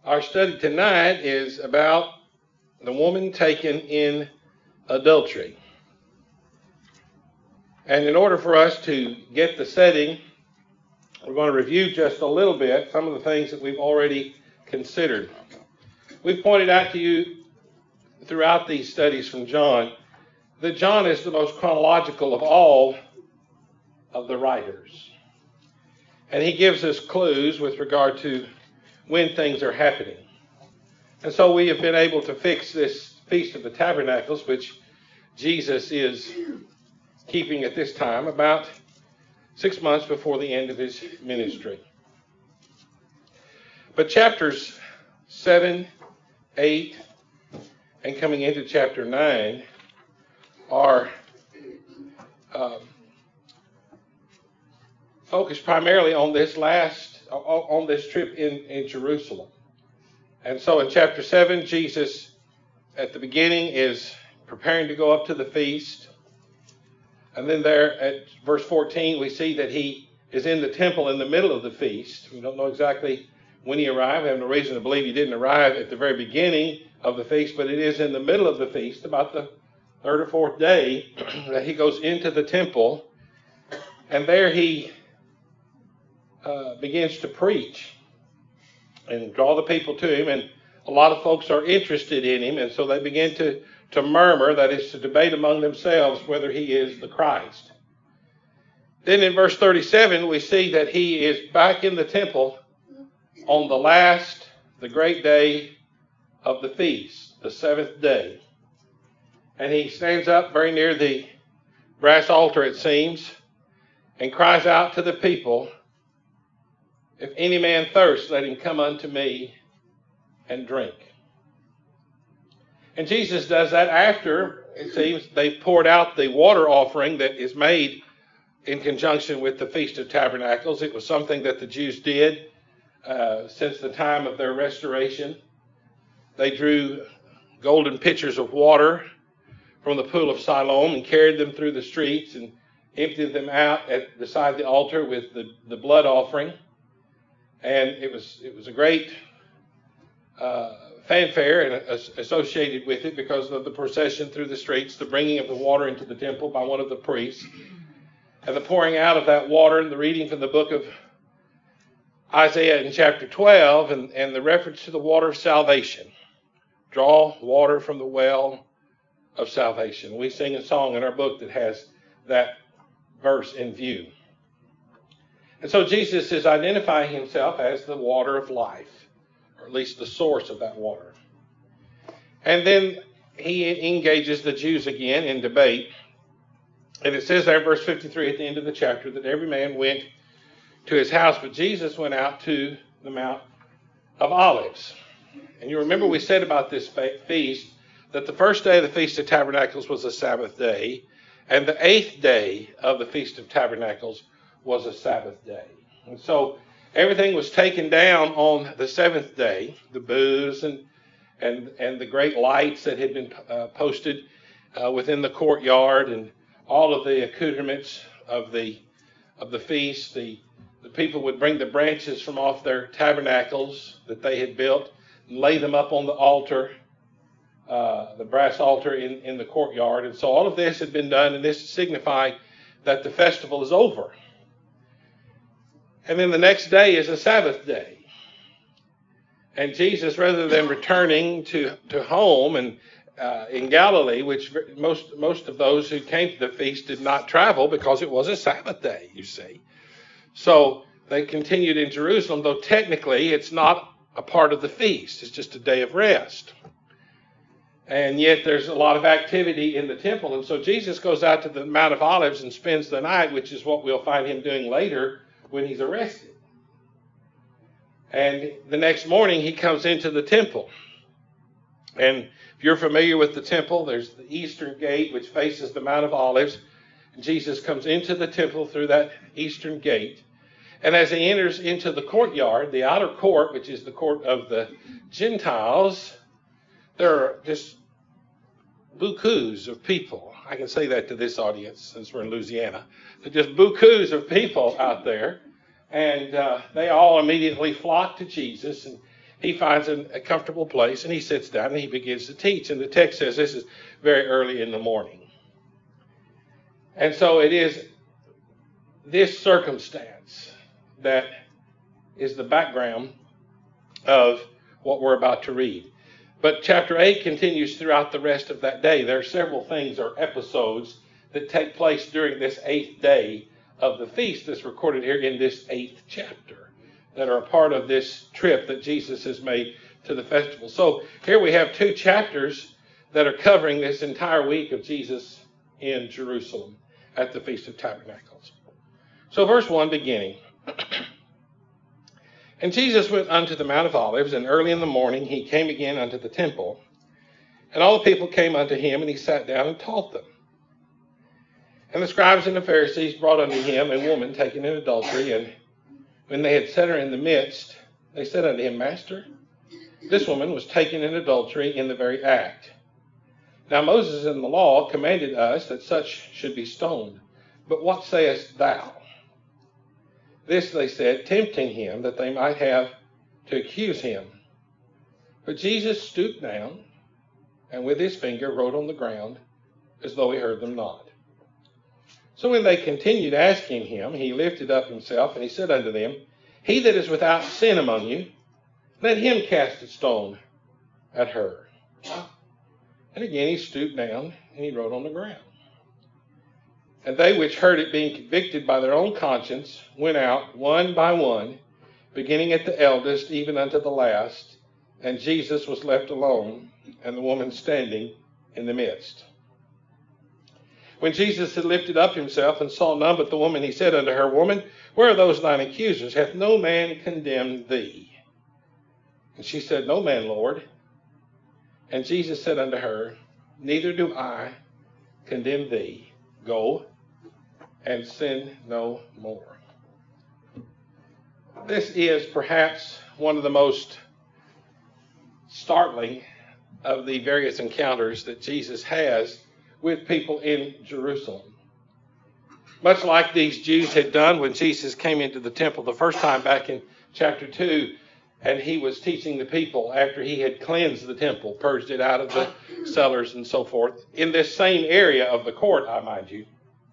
Our study tonight is about the woman taken in adultery. And in order for us to get the setting, we're going to review just a little bit some of the things that we've already considered. We've pointed out to you throughout these studies from John that John is the most chronological of all of the writers. And he gives us clues with regard to when things are happening. And so we have been able to fix this Feast of the Tabernacles, which Jesus is keeping at this time, about 6 months before the end of his ministry. But chapters 7, 8, and coming into chapter 9 are focused primarily on this trip in Jerusalem. And so in chapter 7, Jesus at the beginning is preparing to go up to the feast. And then there at verse 14, we see that he is in the temple in the middle of the feast. We don't know exactly when he arrived. We have no reason to believe he didn't arrive at the very beginning of the feast, but it is in the middle of the feast, about the third or fourth day, that he goes into the temple. And there he begins to preach and draw the people to him. And a lot of folks are interested in him, and so they begin to murmur, that is, to debate among themselves whether he is the Christ. Then in verse 37, we see that he is back in the temple on the great day of the feast, the seventh day. And he stands up very near the brass altar, it seems, and cries out to the people, "If any man thirst, let him come unto me and drink." And Jesus does that after, it seems, they've poured out the water offering that is made in conjunction with the Feast of Tabernacles. It was something that the Jews did since the time of their restoration. They drew golden pitchers of water from the pool of Siloam and carried them through the streets and emptied them out beside the altar with the blood offering. And it was a great fanfare and associated with it because of the procession through the streets, the bringing of the water into the temple by one of the priests, and the pouring out of that water, and the reading from the book of Isaiah in chapter 12, and the reference to the water of salvation. Draw water from the well of salvation. We sing a song in our book that has that verse in view. And so Jesus is identifying himself as the water of life, or at least the source of that water. And then he engages the Jews again in debate. And it says there in verse 53 at the end of the chapter that every man went to his house, but Jesus went out to the Mount of Olives. And you remember we said about this feast that the first day of the Feast of Tabernacles was a Sabbath day, and the 8th day of the Feast of Tabernacles was a Sabbath day. And so everything was taken down on the 7th day, the booths and the great lights that had been posted within the courtyard, and all of the accoutrements of the feast. The people would bring the branches from off their tabernacles that they had built and lay them up on the altar, the brass altar in the courtyard. And so all of this had been done, and this signified that the festival is over. And then the next day is a Sabbath day. And Jesus, rather than returning to home and in Galilee, which most of those who came to the feast did not travel because it was a Sabbath day, you see. So they continued in Jerusalem, though technically it's not a part of the feast. It's just a day of rest. And yet there's a lot of activity in the temple. And so Jesus goes out to the Mount of Olives and spends the night, which is what we'll find him doing later when he's arrested. And the next morning he comes into the temple. And if you're familiar with the temple, there's the eastern gate which faces the Mount of Olives. And Jesus comes into the temple through that eastern gate. And as he enters into the courtyard, the outer court, which is the court of the Gentiles, there are just bukus of people. I can say that to this audience since we're in Louisiana. There are just bukus of people out there. And they all immediately flock to Jesus. And he finds a comfortable place and he sits down and he begins to teach. And the text says this is very early in the morning. And so it is this circumstance that is the background of what we're about to read. But chapter 8 continues throughout the rest of that day. There are several things or episodes that take place during this 8th day of the feast that's recorded here in this 8th chapter that are a part of this trip that Jesus has made to the festival. So here we have 2 chapters that are covering this entire week of Jesus in Jerusalem at the Feast of Tabernacles. So verse 1 beginning. And Jesus went unto the Mount of Olives, and early in the morning he came again unto the temple. And all the people came unto him, and he sat down and taught them. And the scribes and the Pharisees brought unto him a woman taken in adultery, and when they had set her in the midst, they said unto him, Master, this woman was taken in adultery in the very act. Now Moses in the law commanded us that such should be stoned. But what sayest thou? This they said, tempting him, that they might have to accuse him. But Jesus stooped down, and with his finger wrote on the ground, as though he heard them not. So when they continued asking him, he lifted up himself, and he said unto them, He that is without sin among you, let him cast a stone at her. And again he stooped down, and he wrote on the ground. And they which heard it, being convicted by their own conscience, went out one by one, beginning at the eldest, even unto the last. And Jesus was left alone, and the woman standing in the midst. When Jesus had lifted up himself and saw none but the woman, he said unto her, Woman, where are those thine accusers? Hath no man condemned thee? And she said, No man, Lord. And Jesus said unto her, Neither do I condemn thee. Go and sin no more. This is perhaps one of the most startling of the various encounters that Jesus has with people in Jerusalem. Much like these Jews had done when Jesus came into the temple the first time back in chapter 2, and he was teaching the people after he had cleansed the temple, purged it out of the cellars and so forth, in this same area of the court, I mind you,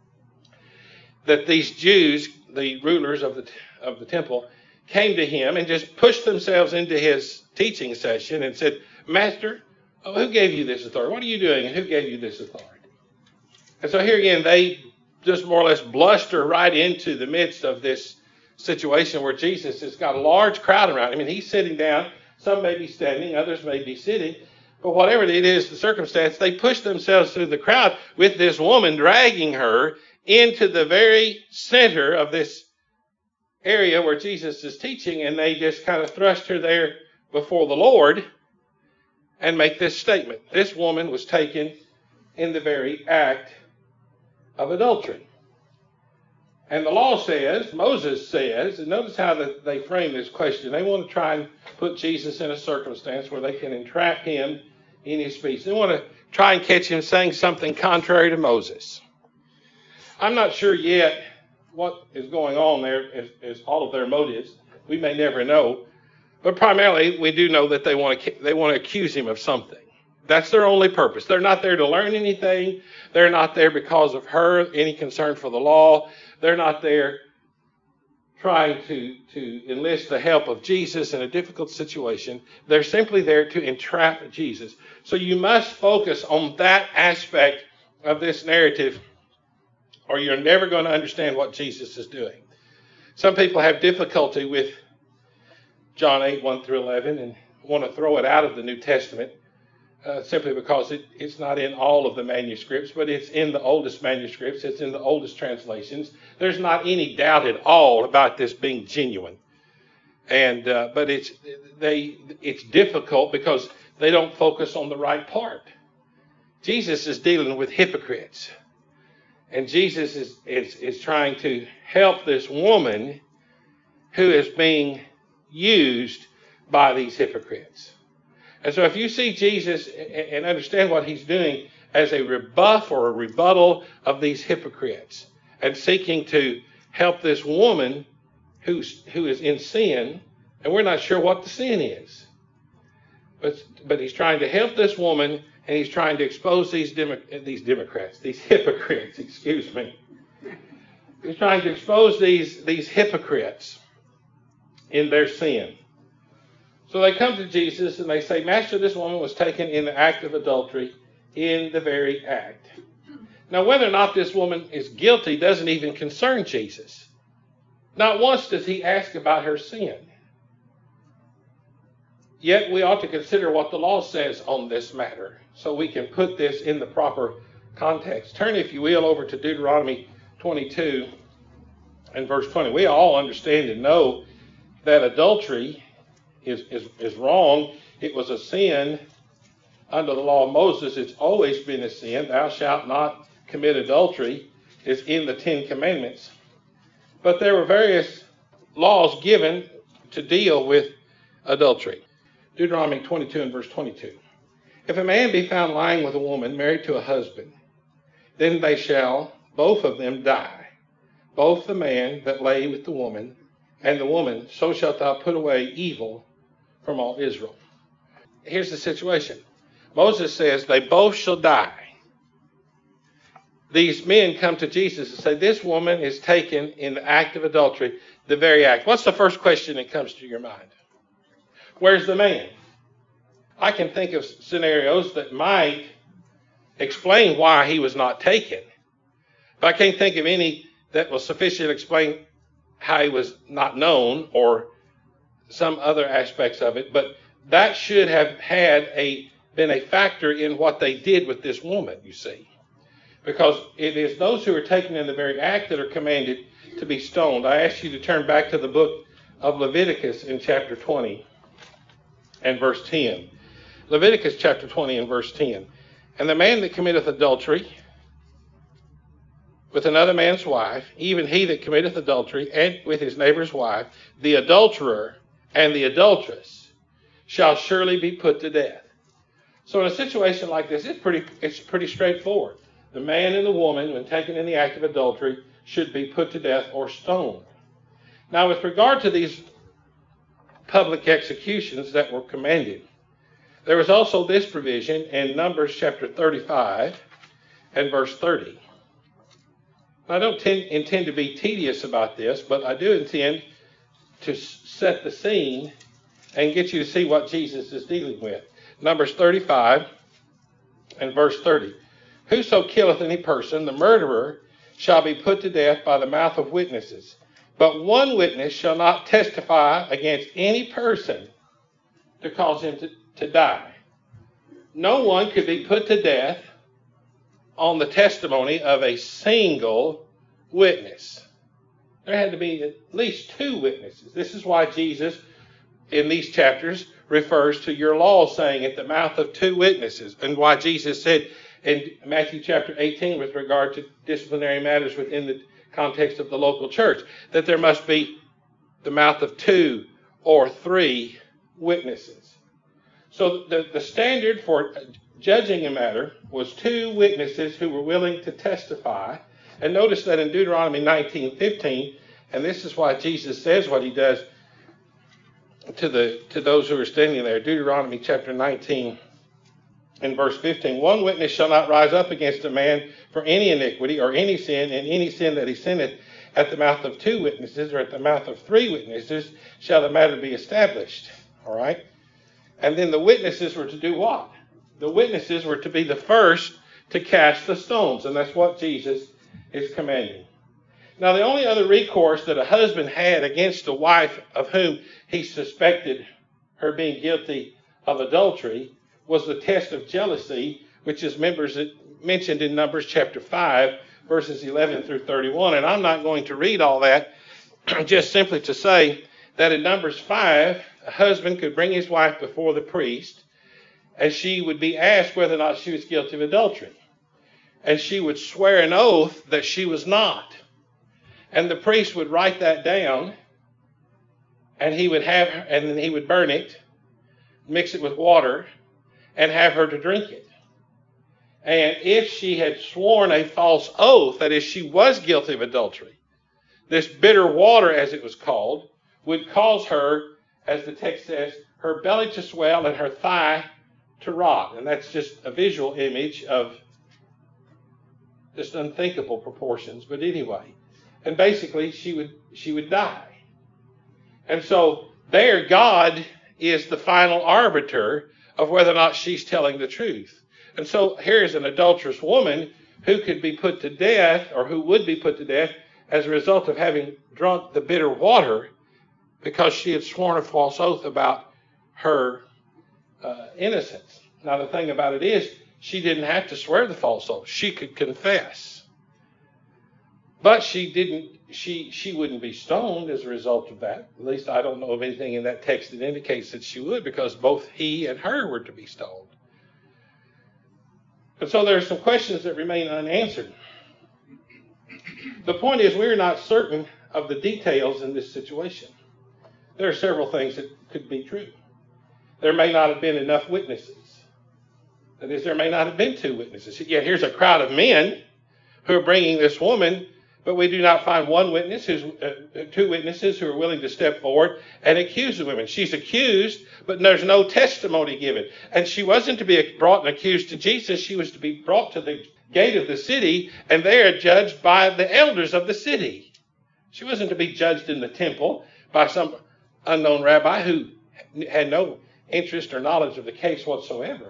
that these Jews, the rulers of the temple, came to him and just pushed themselves into his teaching session and said, Master, who gave you this authority? What are you doing, and who gave you this authority? And so here again, they just more or less bluster right into the midst of this situation where Jesus has got a large crowd around him, and he's sitting down. Some may be standing, others may be sitting. But whatever it is, the circumstance, they push themselves through the crowd with this woman dragging her into the very center of this area where Jesus is teaching, and they just kind of thrust her there before the Lord and make this statement. This woman was taken in the very act of adultery. And the law says, Moses says, and notice how they frame this question. They want to try and put Jesus in a circumstance where they can entrap him in his speech. They want to try and catch him saying something contrary to Moses. I'm not sure yet what is going on there as all of their motives. We may never know. But primarily, we do know that they want to accuse him of something. That's their only purpose. They're not there to learn anything. They're not there because of her, any concern for the law. They're not there trying to enlist the help of Jesus in a difficult situation. They're simply there to entrap Jesus. So you must focus on that aspect of this narrative, or you're never going to understand what Jesus is doing. Some people have difficulty with John 8, 1 through 11, and want to throw it out of the New Testament simply because it's not in all of the manuscripts, but it's in the oldest manuscripts. It's in the oldest translations. There's not any doubt at all about this being genuine. But it's difficult because they don't focus on the right part. Jesus is dealing with hypocrites. And Jesus is trying to help this woman who is being used by these hypocrites. And so if you see Jesus and understand what he's doing as a rebuff or a rebuttal of these hypocrites and seeking to help this woman who is in sin, and we're not sure what the sin is. but he's trying to help this woman, and he's trying to expose these hypocrites, excuse me. He's trying to expose these hypocrites in their sin. So they come to Jesus and they say, Master, this woman was taken in the act of adultery, in the very act. Now, whether or not this woman is guilty doesn't even concern Jesus. Not once does he ask about her sin. Yet we ought to consider what the law says on this matter so we can put this in the proper context. Turn, if you will, over to Deuteronomy 22 and verse 20. We all understand and know that adultery is wrong. It was a sin under the law of Moses. It's always been a sin. Thou shalt not commit adultery is in the Ten Commandments. But there were various laws given to deal with adultery. Deuteronomy 22 and verse 22. If a man be found lying with a woman married to a husband, then they shall both of them die, both the man that lay with the woman and the woman. So shalt thou put away evil from all Israel. Here's the situation. Moses says they both shall die. These men come to Jesus and say, this woman is taken in the act of adultery, the very act. What's the first question that comes to your mind? Where's the man? I can think of scenarios that might explain why he was not taken, but I can't think of any that will sufficiently explain how he was not known or some other aspects of it. But that should have been a factor in what they did with this woman, you see. Because it is those who are taken in the very act that are commanded to be stoned. I ask you to turn back to the book of Leviticus in chapter 20 and verse 10. Leviticus chapter 20 and verse 10. And the man that committeth adultery with another man's wife, even he that committeth adultery and with his neighbor's wife, the adulterer and the adulteress shall surely be put to death. So in a situation like this, it's pretty straightforward. The man and the woman, when taken in the act of adultery, should be put to death or stoned. Now, with regard to these public executions that were commanded, there was also this provision in Numbers chapter 35 and verse 30. I don't intend to be tedious about this, but I do intend to set the scene and get you to see what Jesus is dealing with. Numbers 35 and verse 30. Whoso killeth any person, the murderer, shall be put to death by the mouth of witnesses. But one witness shall not testify against any person to cause him to die. No one could be put to death on the testimony of a single witness. There had to be at least two witnesses. This is why Jesus, in these chapters, refers to your law saying at the mouth of two witnesses, and why Jesus said in Matthew chapter 18 with regard to disciplinary matters within the context of the local church, that there must be the mouth of two or three witnesses. So the standard for judging a matter was two witnesses who were willing to testify. And notice that in Deuteronomy 19:15, and this is why Jesus says what he does to those who are standing there. Deuteronomy chapter 19 and verse 15. One witness shall not rise up against a man for any iniquity or any sin, and any sin that he sinneth at the mouth of two witnesses or at the mouth of three witnesses shall the matter be established. All right? And then the witnesses were to do what? The witnesses were to be the first to cast the stones, and that's what Jesus is commanding. Now, the only other recourse that a husband had against a wife of whom he suspected her being guilty of adultery was the test of jealousy, which is mentioned in Numbers chapter 5, verses 11 through 31. And I'm not going to read all that, just simply to say that in Numbers 5, a husband could bring his wife before the priest, and she would be asked whether or not she was guilty of adultery. And she would swear an oath that she was not. And the priest would write that down, and then he would burn it, mix it with water, and have her to drink it. And if she had sworn a false oath, that is, she was guilty of adultery, this bitter water, as it was called, would cause her, as the text says, her belly to swell and her thigh to rot. And that's just a visual image of just unthinkable proportions. But anyway, and basically she would die. And so there, God is the final arbiter of whether or not she's telling the truth. And so here's an adulterous woman who could be put to death, or who would be put to death as a result of having drunk the bitter water because she had sworn a false oath about her innocence. Now the thing about it is, she didn't have to swear the false oath. She could confess. But she wouldn't be stoned as a result of that. At least I don't know of anything in that text that indicates that she would, because both he and her were to be stoned. And so there are some questions that remain unanswered. The point is, we're not certain of the details in this situation. There are several things that could be true. There may not have been enough witnesses. That is, there may not have been 2 witnesses. Yet here's a crowd of men who are bringing this woman, but we do not find 2 witnesses who are willing to step forward and accuse the woman. She's accused, but there's no testimony given. And she wasn't to be brought and accused to Jesus. She was to be brought to the gate of the city, and there judged by the elders of the city. She wasn't to be judged in the temple by some unknown rabbi who had no interest or knowledge of the case whatsoever.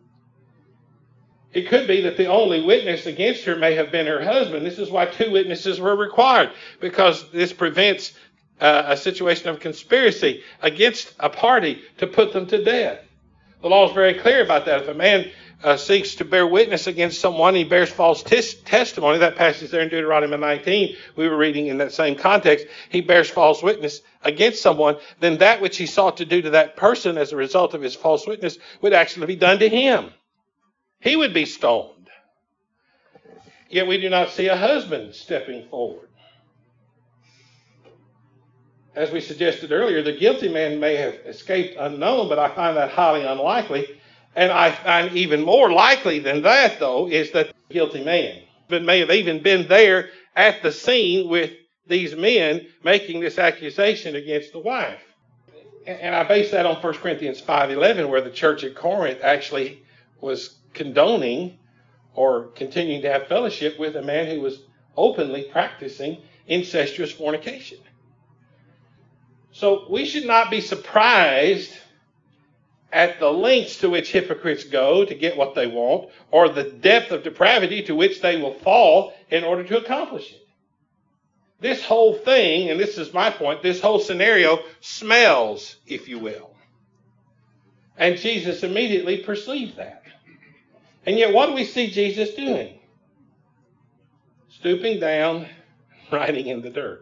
It could be that the only witness against her may have been her husband. This is why 2 witnesses were required, because this prevents a situation of conspiracy against a party to put them to death. The law is very clear about that. If a man seeks to bear witness against someone, he bears false testimony. That passage there in Deuteronomy 19, we were reading in that same context. He bears false witness against someone, then that which he sought to do to that person as a result of his false witness would actually be done to him. He would be stoned. Yet we do not see a husband stepping forward. As we suggested earlier, the guilty man may have escaped unknown, but I find that highly unlikely. And I find even more likely than that, though, is that the guilty man may have even been there at the scene with these men making this accusation against the wife. And I base that on 1 Corinthians 5:11, where the church at Corinth actually was condoning or continuing to have fellowship with a man who was openly practicing incestuous fornication. So we should not be surprised at the lengths to which hypocrites go to get what they want, or the depth of depravity to which they will fall in order to accomplish it. This whole thing, and this is my point, this whole scenario smells, if you will. And Jesus immediately perceived that. And yet what do we see Jesus doing? Stooping down, writing in the dirt.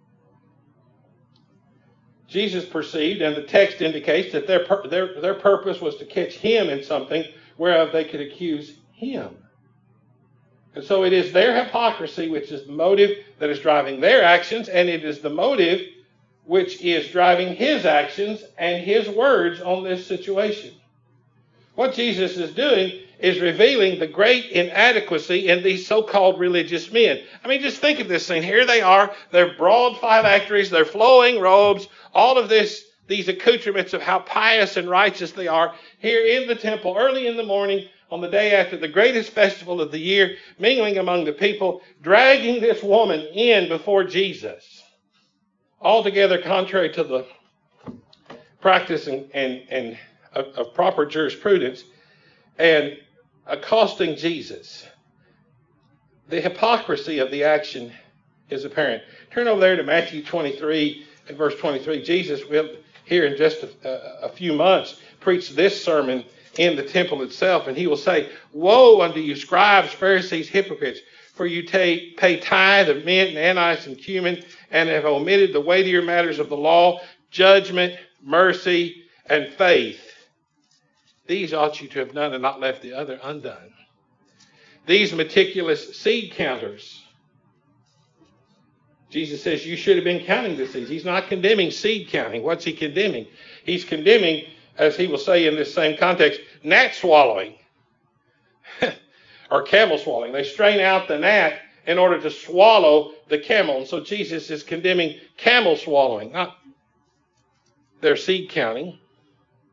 Jesus perceived, and the text indicates that their purpose was to catch him in something whereof they could accuse him. And so it is their hypocrisy which is the motive that is driving their actions, and it is the motive which is driving his actions and his words on this situation. What Jesus is doing is revealing the great inadequacy in these so-called religious men. I mean, just think of this scene. Here they are, they're broad phylacteries, they're flowing robes, all of these accoutrements of how pious and righteous they are, here in the temple early in the morning on the day after the greatest festival of the year, mingling among the people, dragging this woman in before Jesus. Altogether contrary to the practice and of proper jurisprudence, and accosting Jesus. The hypocrisy of the action is apparent. Turn over there to Matthew 23 and verse 23. Jesus will, here in just a few months, preach this sermon in the temple itself, and he will say, "Woe unto you, scribes, Pharisees, hypocrites, for you pay tithe of mint and anise and cumin, and have omitted the weightier matters of the law, judgment, mercy, and faith. These ought you to have done and not left the other undone." These meticulous seed counters. Jesus says you should have been counting the seeds. He's not condemning seed counting. What's he condemning? He's condemning, as he will say in this same context, gnat swallowing or camel swallowing. They strain out the gnat in order to swallow the camel. And so Jesus is condemning camel swallowing, not their seed counting.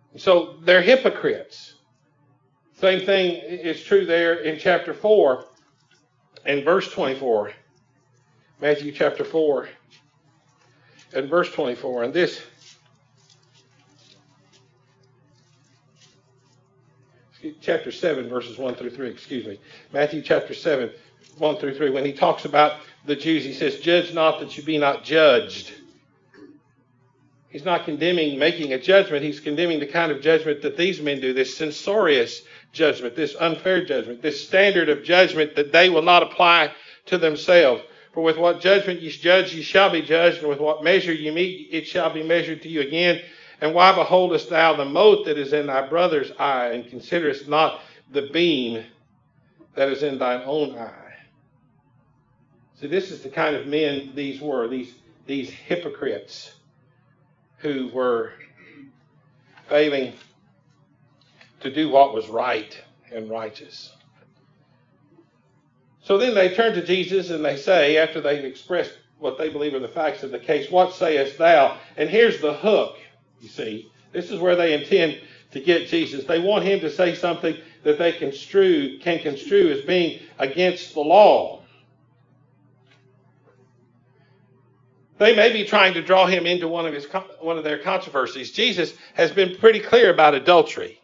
So they're hypocrites. Same thing is true there in chapter 4 and verse 24. Matthew chapter 4 and verse 24. And this, chapter 7, verses 1 through 3, Matthew chapter 7, 1 through 3. When he talks about the Jews, he says, "Judge not that you be not judged." He's not condemning making a judgment. He's condemning the kind of judgment that these men do, this censorious judgment, this unfair judgment, this standard of judgment that they will not apply to themselves. For with what judgment ye judge, ye shall be judged, and with what measure ye mete, it shall be measured to you again. And why beholdest thou the mote that is in thy brother's eye, and considerest not the beam that is in thine own eye? See, this is the kind of men these were, these hypocrites who were failing to do what was right and righteous. So then they turn to Jesus and they say, after they've expressed what they believe are the facts of the case, "What sayest thou?" And here's the hook, you see. This is where they intend to get Jesus. They want him to say something that they can construe as being against the law. They may be trying to draw him into one of their controversies. Jesus has been pretty clear about adultery.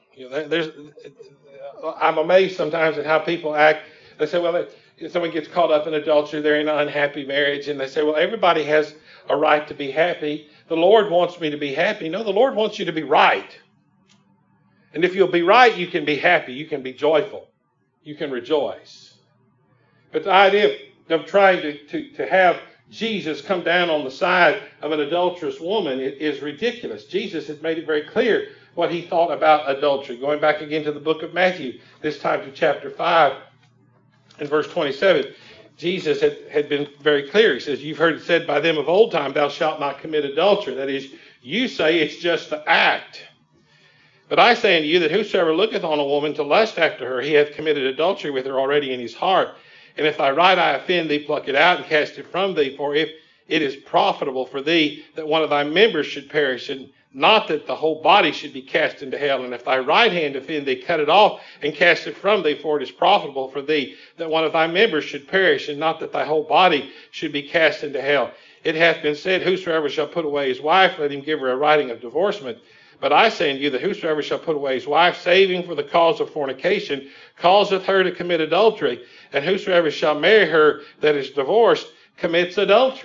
I'm amazed sometimes at how people act. They say, well, if someone gets caught up in adultery, they're in an unhappy marriage, and they say, well, everybody has a right to be happy. The Lord wants me to be happy. No, the Lord wants you to be right. And if you'll be right, you can be happy. You can be joyful. You can rejoice. But the idea of trying to have Jesus come down on the side of an adulterous woman is ridiculous. Jesus has made it very clear what he thought about adultery. Going back again to the book of Matthew, this time to chapter 5 and verse 27, Jesus had been very clear. He says, "You've heard it said by them of old time, thou shalt not commit adultery." That is, you say it's just the act. "But I say unto you that whosoever looketh on a woman to lust after her, he hath committed adultery with her already in his heart. And if thy right eye offend thee, pluck it out and cast it from thee. For if it is profitable for thee that one of thy members should perish, and not that the whole body should be cast into hell. And if thy right hand offend thee, cut it off and cast it from thee. For it is profitable for thee that one of thy members should perish, and not that thy whole body should be cast into hell. It hath been said, whosoever shall put away his wife, let him give her a writing of divorcement. But I say unto you that whosoever shall put away his wife, saving for the cause of fornication, causeth her to commit adultery. And whosoever shall marry her that is divorced commits adultery."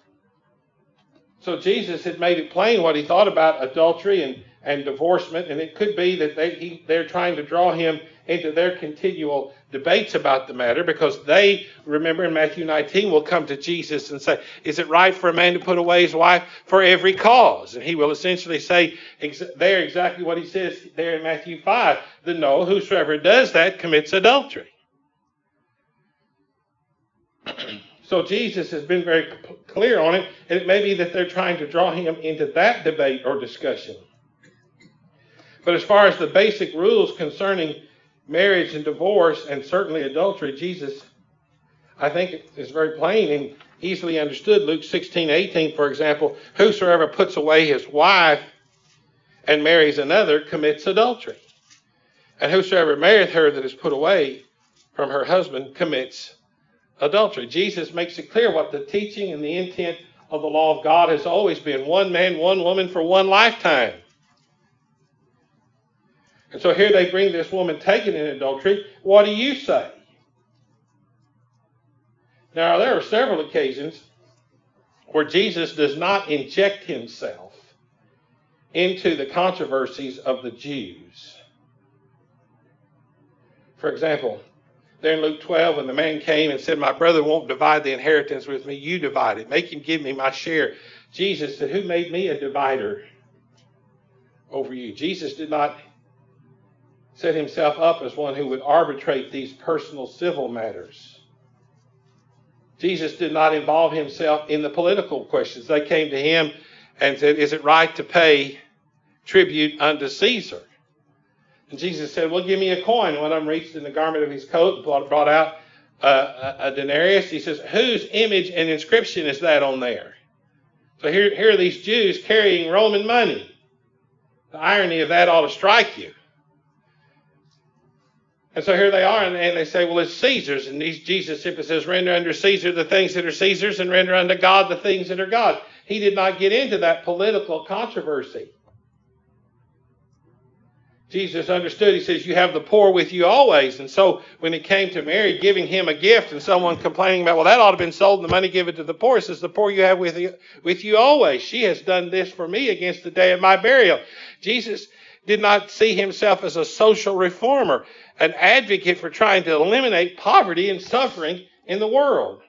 So Jesus had made it plain what he thought about adultery and divorcement, and it could be that they're trying to draw him into their continual debates about the matter, because they, remember in Matthew 19, will come to Jesus and say, "Is it right for a man to put away his wife for every cause?" And he will essentially say there exactly what he says there in Matthew 5, that no, whosoever does that commits adultery. So Jesus has been very clear on it, and it may be that they're trying to draw him into that debate or discussion. But as far as the basic rules concerning marriage and divorce, and certainly adultery, Jesus, I think, is very plain and easily understood. Luke 16:18, for example, "Whosoever puts away his wife and marries another commits adultery. And whosoever marrieth her that is put away from her husband commits adultery." Jesus makes it clear what the teaching and the intent of the law of God has always been: one man, one woman for one lifetime. And so here they bring this woman taken in adultery. What do you say? Now, there are several occasions where Jesus does not inject himself into the controversies of the Jews. For example, there in Luke 12, when the man came and said, "My brother won't divide the inheritance with me, you divide it. Make him give me my share." Jesus said, "Who made me a divider over you?" Jesus did not set himself up as one who would arbitrate these personal civil matters. Jesus did not involve himself in the political questions. They came to him and said, "Is it right to pay tribute unto Caesar?" And Jesus said, "Well, give me a coin." One of them reached in the garment of his coat and brought out a denarius. He says, "Whose image and inscription is that on there?" So here are these Jews carrying Roman money. The irony of that ought to strike you. And so here they are, and they say, well, it's Caesar's. And Jesus simply says, render unto Caesar the things that are Caesar's, and render unto God the things that are God. He did not get into that political controversy. Jesus understood. He says, you have the poor with you always. And so when it came to Mary giving him a gift and someone complaining about, well, that ought to have been sold and the money given to the poor, he says, the poor you have with you always. She has done this for me against the day of my burial. Jesus did not see himself as a social reformer, an advocate for trying to eliminate poverty and suffering in the world.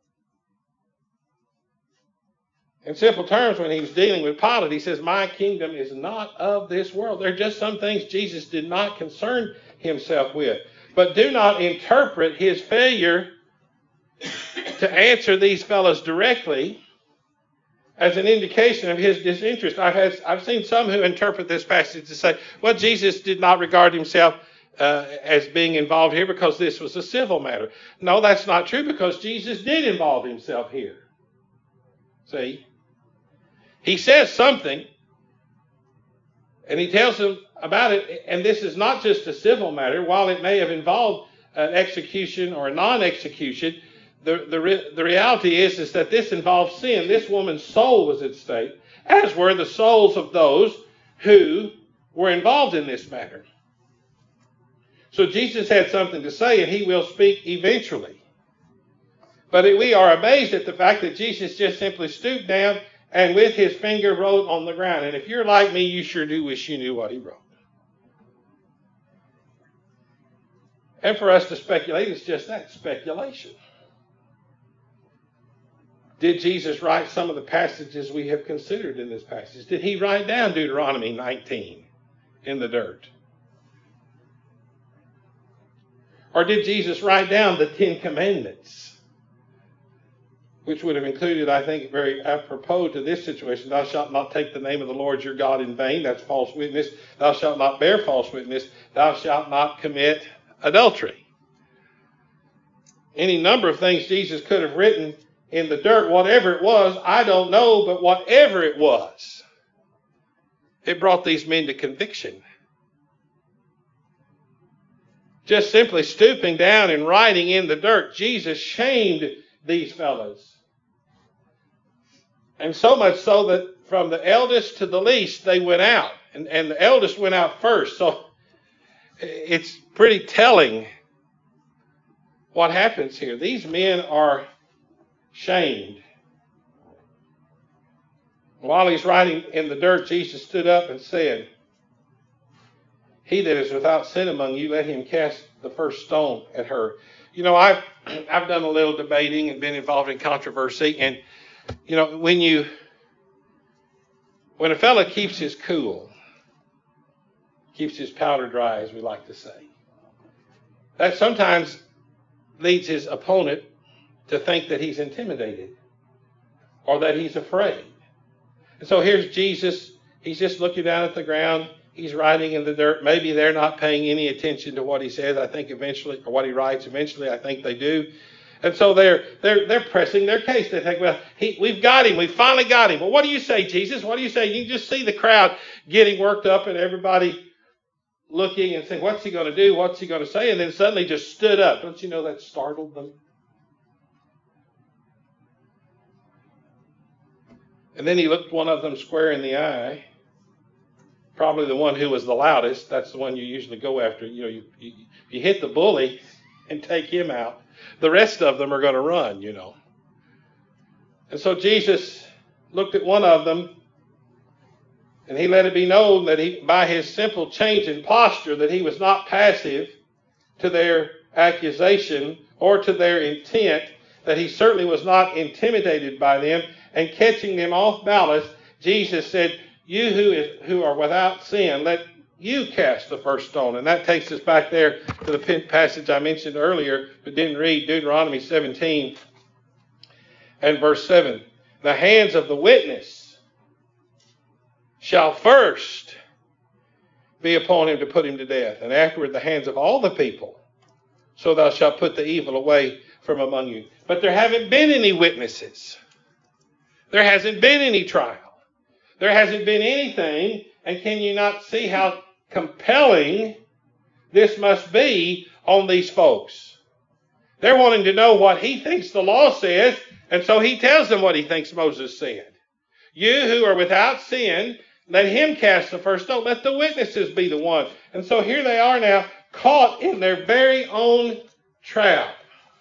In simple terms, when he was dealing with Pilate, he says, my kingdom is not of this world. There are just some things Jesus did not concern himself with. But do not interpret his failure to answer these fellows directly as an indication of his disinterest. I've seen some who interpret this passage to say, well, Jesus did not regard himself as being involved here because this was a civil matter. No, that's not true, because Jesus did involve himself here. See? He says something, and he tells them about it, and this is not just a civil matter. While it may have involved an execution or a non-execution, the reality is that this involves sin. This woman's soul was at stake, as were the souls of those who were involved in this matter. So Jesus had something to say, and he will speak eventually. But we are amazed at the fact that Jesus just simply stooped down and with his finger wrote on the ground. And if you're like me, you sure do wish you knew what he wrote. And for us to speculate, it's just that, speculation. Did Jesus write some of the passages we have considered in this passage? Did he write down Deuteronomy 19 in the dirt? Or did Jesus write down the 10 Commandments? Which would have included, I think, very apropos to this situation, thou shalt not take the name of the Lord your God in vain. That's false witness. Thou shalt not bear false witness. Thou shalt not commit adultery. Any number of things Jesus could have written in the dirt. Whatever it was, I don't know, but whatever it was, it brought these men to conviction. Just simply stooping down and writing in the dirt, Jesus shamed these fellows. And so much so that from the eldest to the least, they went out. And the eldest went out first. So it's pretty telling what happens here. These men are shamed. While he's writing in the dirt, Jesus stood up and said, he that is without sin among you, let him cast the first stone at her. You know, I've done a little debating and been involved in controversy. And, you know, when a fella keeps his cool, keeps his powder dry, as we like to say, that sometimes leads his opponent to think that he's intimidated or that he's afraid. And so here's Jesus. He's just looking down at the ground. He's writing in the dirt. Maybe they're not paying any attention to what he says. I think eventually, or what he writes eventually, I think they do. And so they're pressing their case. They think, well, we've got him. We've finally got him. Well, what do you say, Jesus? What do you say? You just see the crowd getting worked up and everybody looking and saying, what's he going to do? What's he going to say? And then suddenly just stood up. Don't you know that startled them? And then he looked one of them square in the eye. Probably the one who was the loudest. That's the one you usually go after. You know, you hit the bully and take him out. The rest of them are going to run, you know. And so Jesus looked at one of them, and he let it be known that he, by his simple change in posture, that he was not passive to their accusation or to their intent, that he certainly was not intimidated by them. And catching them off balance, Jesus said, you who are without sin, let you cast the first stone. And that takes us back there to the passage I mentioned earlier, but didn't read, Deuteronomy 17 and verse 7. The hands of the witness shall first be upon him to put him to death, and afterward the hands of all the people. So thou shalt put the evil away from among you. But there haven't been any witnesses. There hasn't been any trial. There hasn't been anything And can you not see how compelling this must be on these folks? They're wanting to know what he thinks the law says, and so he tells them what he thinks Moses said. You who are without sin, let him cast the first stone. Let the witnesses be the one. And so here they are now, caught in their very own trap.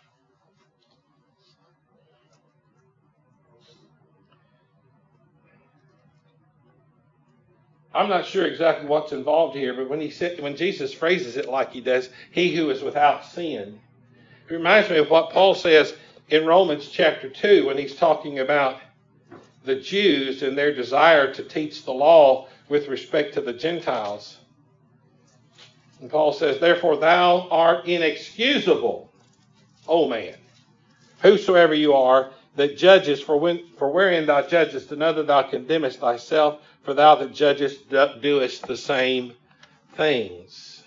I'm not sure exactly what's involved here, but when Jesus phrases it like he does, he who is without sin, it reminds me of what Paul says in Romans chapter 2 when he's talking about the Jews and their desire to teach the law with respect to the Gentiles. And Paul says, therefore thou art inexcusable, O man, whosoever you are, that judgest, for wherein thou judgest another, thou condemnest thyself, for thou that judgest doest the same things.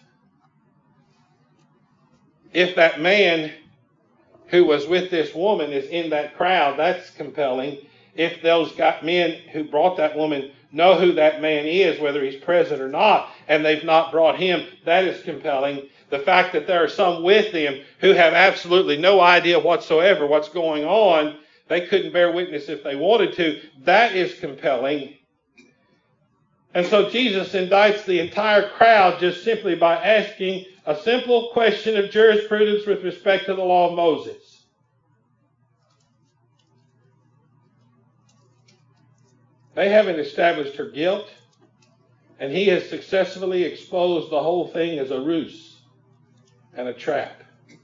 If that man who was with this woman is in that crowd, that's compelling. If those men who brought that woman know who that man is, whether he's present or not, and they've not brought him, that is compelling. The fact that there are some with them who have absolutely no idea whatsoever what's going on, they couldn't bear witness if they wanted to, that is compelling. And so Jesus indicts the entire crowd just simply by asking a simple question of jurisprudence with respect to the law of Moses. They haven't established her guilt, and he has successfully exposed the whole thing as a ruse and a trap.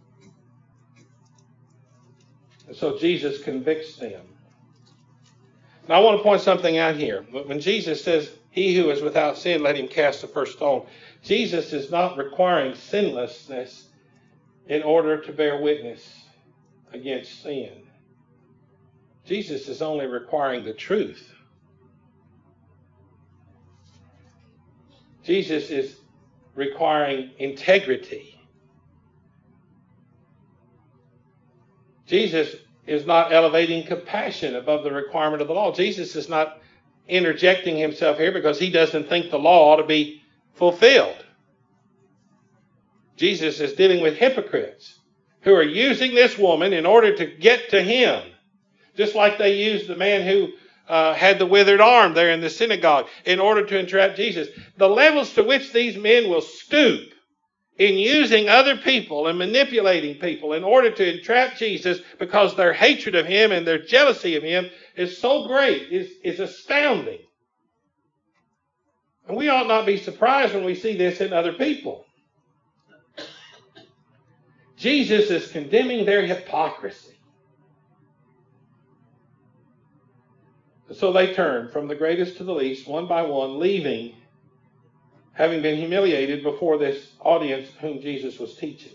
And so Jesus convicts them. Now I want to point something out here. When Jesus says, he who is without sin, let him cast the first stone, Jesus is not requiring sinlessness in order to bear witness against sin. Jesus is only requiring the truth. Jesus is requiring integrity. Jesus is not elevating compassion above the requirement of the law. Jesus is not interjecting himself here because he doesn't think the law ought to be fulfilled. Jesus is dealing with hypocrites who are using this woman in order to get to him, just like they used the man who had the withered arm there in the synagogue in order to entrap Jesus. The levels to which these men will stoop in using other people and manipulating people in order to entrap Jesus because their hatred of him and their jealousy of him is so great, is astounding. And we ought not be surprised when we see this in other people. Jesus is condemning their hypocrisy. So they turn from the greatest to the least, one by one, leaving, having been humiliated before this audience whom Jesus was teaching.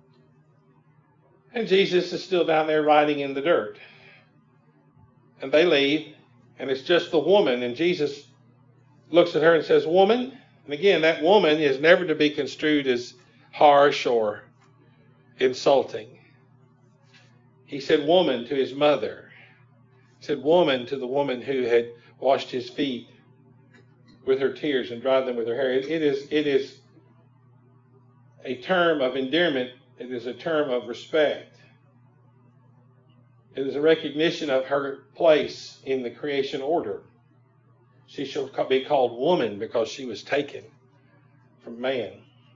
And Jesus is still down there riding in the dirt. And they leave, and it's just the woman, and Jesus looks at her and says, woman. And again, that woman is never to be construed as harsh or insulting. He said woman to his mother. He said woman to the woman who had washed his feet with her tears and dried them with her hair. It is a term of endearment. It is a term of respect. It is a recognition of her place in the creation order. She shall be called woman because she was taken from man.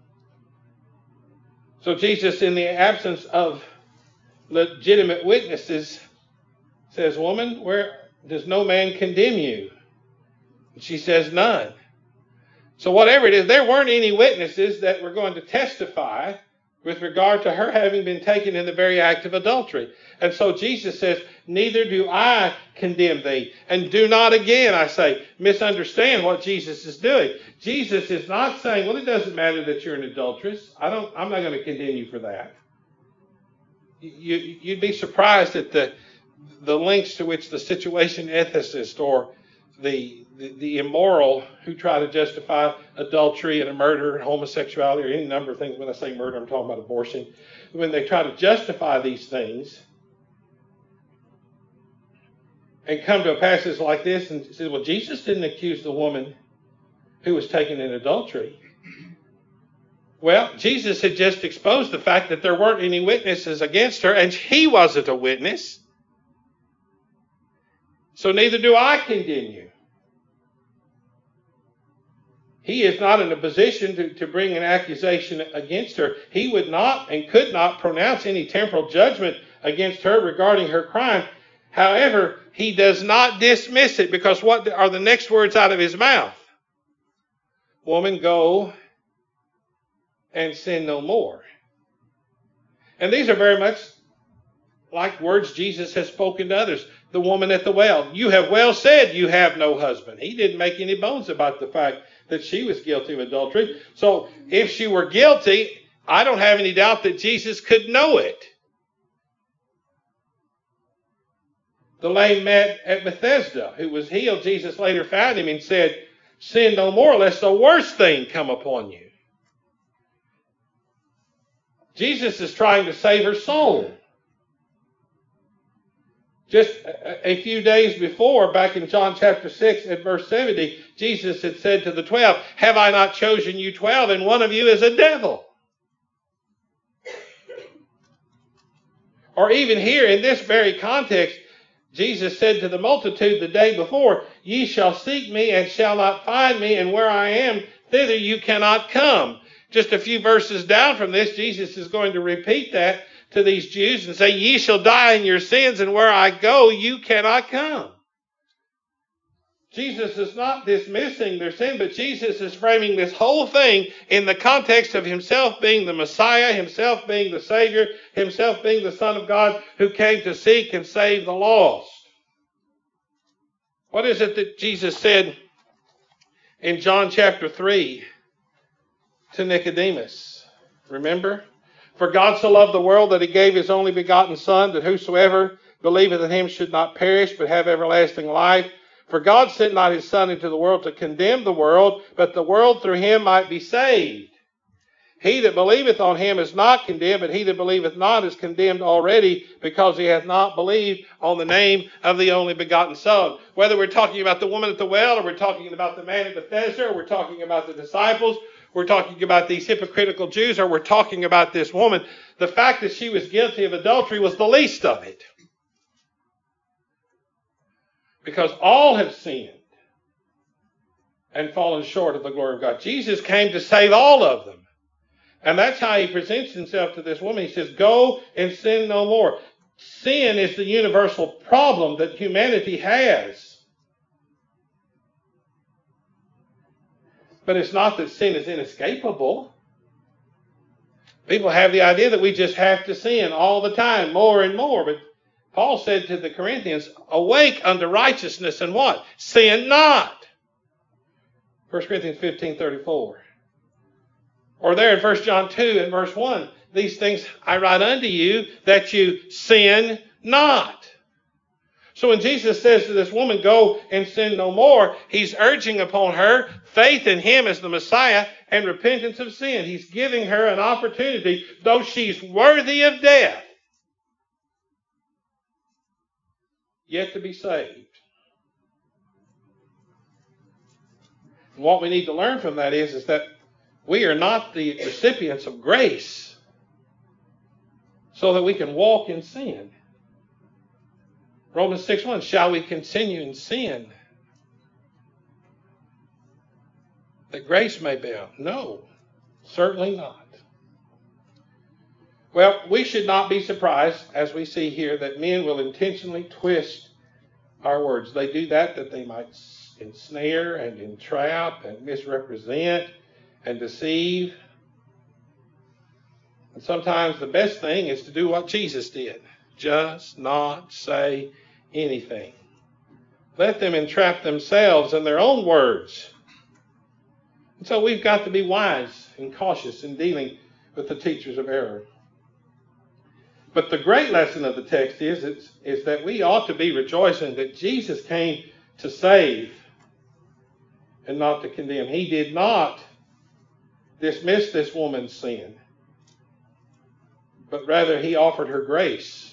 So Jesus, in the absence of legitimate witnesses, says, woman, where does no man condemn you? And she says, none. So whatever it is, there weren't any witnesses that were going to testify with regard to her having been taken in the very act of adultery. And so Jesus says, neither do I condemn thee. And do not again, I say, misunderstand what Jesus is doing. Jesus is not saying, well, it doesn't matter that you're an adulteress. I'm not going to condemn you for that. You'd be surprised at the lengths to which the situation ethicist or the immoral who try to justify adultery and a murder and homosexuality or any number of things. When I say murder, I'm talking about abortion. When they try to justify these things and come to a passage like this and say, well, Jesus didn't accuse the woman who was taken in adultery. Well, Jesus had just exposed the fact that there weren't any witnesses against her, and he wasn't a witness. So neither do I condemn you. He is not in a position to bring an accusation against her. He would not and could not pronounce any temporal judgment against her regarding her crime. However, he does not dismiss it, because what are the next words out of his mouth? Woman, go and sin no more. And these are very much like words Jesus has spoken to others. The woman at the well, you have well said you have no husband. He didn't make any bones about the fact that she was guilty of adultery. So if she were guilty, I don't have any doubt that Jesus could know it. The lame man at Bethesda, who was healed, Jesus later found him and said, sin no more, lest the worst thing come upon you. Jesus is trying to save her soul. Just a few days before, back in John chapter 6 at verse 70, Jesus had said to the 12, have I not chosen you 12, and one of you is a devil? Or even here in this very context, Jesus said to the multitude the day before, ye shall seek me and shall not find me, and where I am, thither you cannot come. Just a few verses down from this, Jesus is going to repeat that to these Jews and say, ye shall die in your sins, and where I go, you cannot come. Jesus is not dismissing their sin, but Jesus is framing this whole thing in the context of himself being the Messiah, himself being the Savior, himself being the Son of God who came to seek and save the lost. What is it that Jesus said in John chapter 3 to Nicodemus? Remember? For God so loved the world that he gave his only begotten Son, that whosoever believeth in him should not perish, but have everlasting life. For God sent not his Son into the world to condemn the world, but the world through him might be saved. He that believeth on him is not condemned, but he that believeth not is condemned already, because he hath not believed on the name of the only begotten Son. Whether we're talking about the woman at the well, or we're talking about the man at Bethesda, or we're talking about the disciples, we're talking about these hypocritical Jews, or we're talking about this woman, the fact that she was guilty of adultery was the least of it. Because all have sinned and fallen short of the glory of God. Jesus came to save all of them. And that's how he presents himself to this woman. He says, go and sin no more. Sin is the universal problem that humanity has. But it's not that sin is inescapable. People have the idea that we just have to sin all the time, more and more. But Paul said to the Corinthians, awake unto righteousness and what? Sin not. 1 Corinthians 15:34. Or there in 1 John 2 and verse 1, these things I write unto you that you sin not. So when Jesus says to this woman, go and sin no more, he's urging upon her faith in him as the Messiah and repentance of sin. He's giving her an opportunity, though she's worthy of death, yet to be saved. And what we need to learn from that is that we are not the recipients of grace so that we can walk in sin. Romans 6:1, shall we continue in sin that grace may abound? No, certainly not. Well, we should not be surprised, as we see here, that men will intentionally twist our words. They do that they might ensnare and entrap and misrepresent and deceive. And sometimes the best thing is to do what Jesus did. Just not say anything. Let them entrap themselves in their own words. And so we've got to be wise and cautious in dealing with the teachers of error. But the great lesson of the text is that we ought to be rejoicing that Jesus came to save and not to condemn. He did not dismiss this woman's sin, but rather he offered her grace